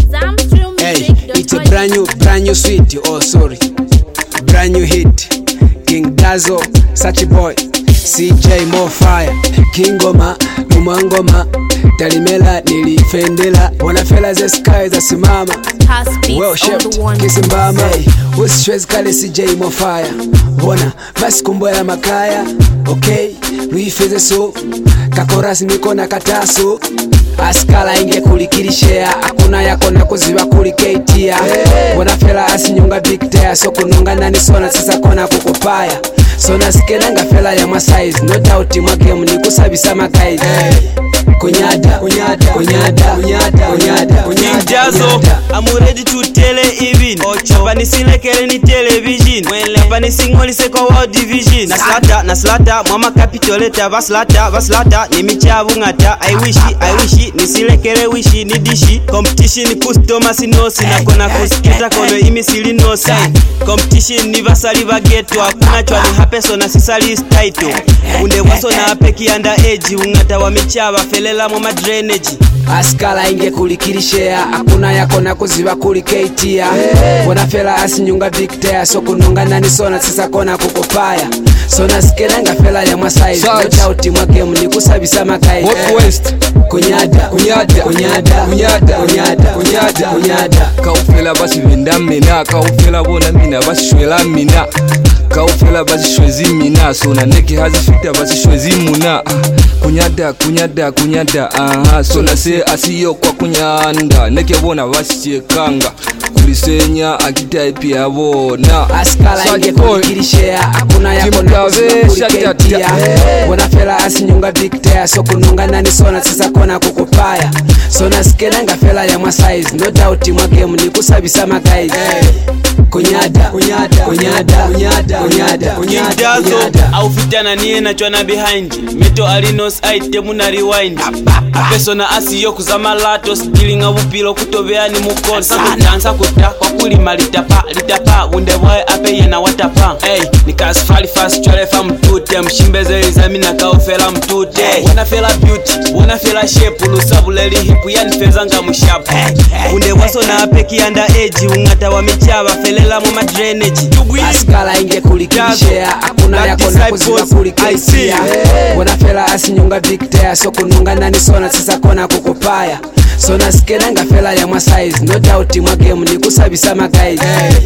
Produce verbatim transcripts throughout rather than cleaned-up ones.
Hey, it's a brand new, brand new sweet. Oh, sorry, brand new hit. King Dazo, such a boy. C J More Fire, King Goma, Kumangoma, Talimela, nilifendela. Wanafela ze sky za simama. Well shaped, kisimbama. Hey, usishwezi kale C J More Fire. Bona, basi kumboya makaya. Okay, wifeze so. Kakorasi niko na kataso. Askala inge kulikilishea. Hakuna yako na kuziba kuliketia. Wanafela asinyunga big tear. So kununga nani sona sisa kona kukupaya. Sona sikenanga fela ya ma size. No doubt mwa game ni kusabisa makai. Kunyada, kunyada, kunyada, kunyada, kunyada, King Dazo, I'm ready to tell it even. Hapa nisilekele ni television. Hapa nisingolise kwa world division. Naslata, naslata, mama capitoleta. Vaslata, vaslata, ni michabu ngata. I wish, I wish, nisilekele wish, ni dishi. Competition customer sinosi. Na kona kusikita kono imi sili nosi. Competition ni vasali bageto. Hakuna chwa ni hapeso na sisali title. Unde waso na apeki under age. Ungata wa michaba felela mama drainage. Askala inge kulikilishea. Hakuna yako na kuziba kuliketia. Wanafela asinyunga big tear. So kununga nani sona sisa kona kukupaya. Sona sikenanga fela ya ma size. No doubt mwa game ni kusabisa makai. West Kunyada, kunyada, kunyada, kunyada, kunyada, kunyada, kunyada. Kaufela basi vinda mina. Kaufela bona mina basi shwela mina. Kaufela basi shwezi mina. Sona neki hazi fita basi shwezi muna. Kunyada, kunyada, kunyada. Aha, sona se asiyo kwa kunyanda. Neke bona basi chekanga. Kulisenya akitaipi ya bona. Askala inge kulikilishea. Hakuna yako na kuziba kuliketia. Wanafela asinyunga big tear. So kununga nani sona sisa kona kukupaya. Sona sikenanga fela ya ma size. No doubt mwa game ni kusabisa makai. Kunyada, kunyada, kunyada, kunyada, kunyada, King Dazo, aufitana niye na chwana behind. Meto alinos item na rewind. Apeso na asiyo kuzama lato. Stilinga upilo kutobea ni mukonsa. Kutansa kuta kwa kulima litapa, litapa. Unde wae ape yena watapa. Hey, nikasfali fast chwale fa mtute. Mshimbeze izamina kaufela mtute. Wanafela beauty, wanafela shape. Ulusabu leli hipu yani fezanga mushapu. Unde waso na apeki under age. Ungata wa michaba felela mama drainage. Askala inge kulikilishea. Hakuna yako na kuziba kuliketia. Wanafela asinyunga big tear. So kununga nani sona sisa kona kukupaya. Sona sikenanga fela ya ma size. No doubt mwa game ni kusabisa makai.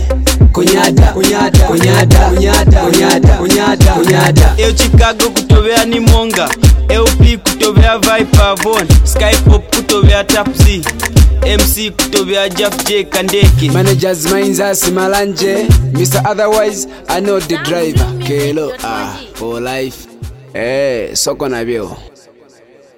Kunyada, kunyada, kunyada, kunyada, kunyada, kunyada, kunyada. Eo Chicago kutobea ni monga. L P kutobea Viper Von. Skypop kutobea Tap Z. M C kutobea Jeff J Kandeke. Managers minds Malanje. Mister Otherwise, I know the driver. Kelo, ah, for life. Eh, soko na bio.